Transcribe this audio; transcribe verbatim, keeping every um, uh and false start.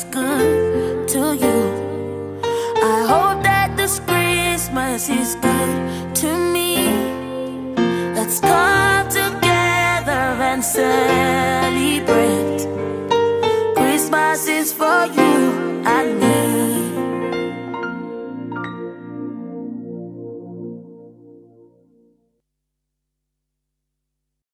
is good to you. I hope that this Christmas is good to me. Let's come together and celebrate. Christmas is for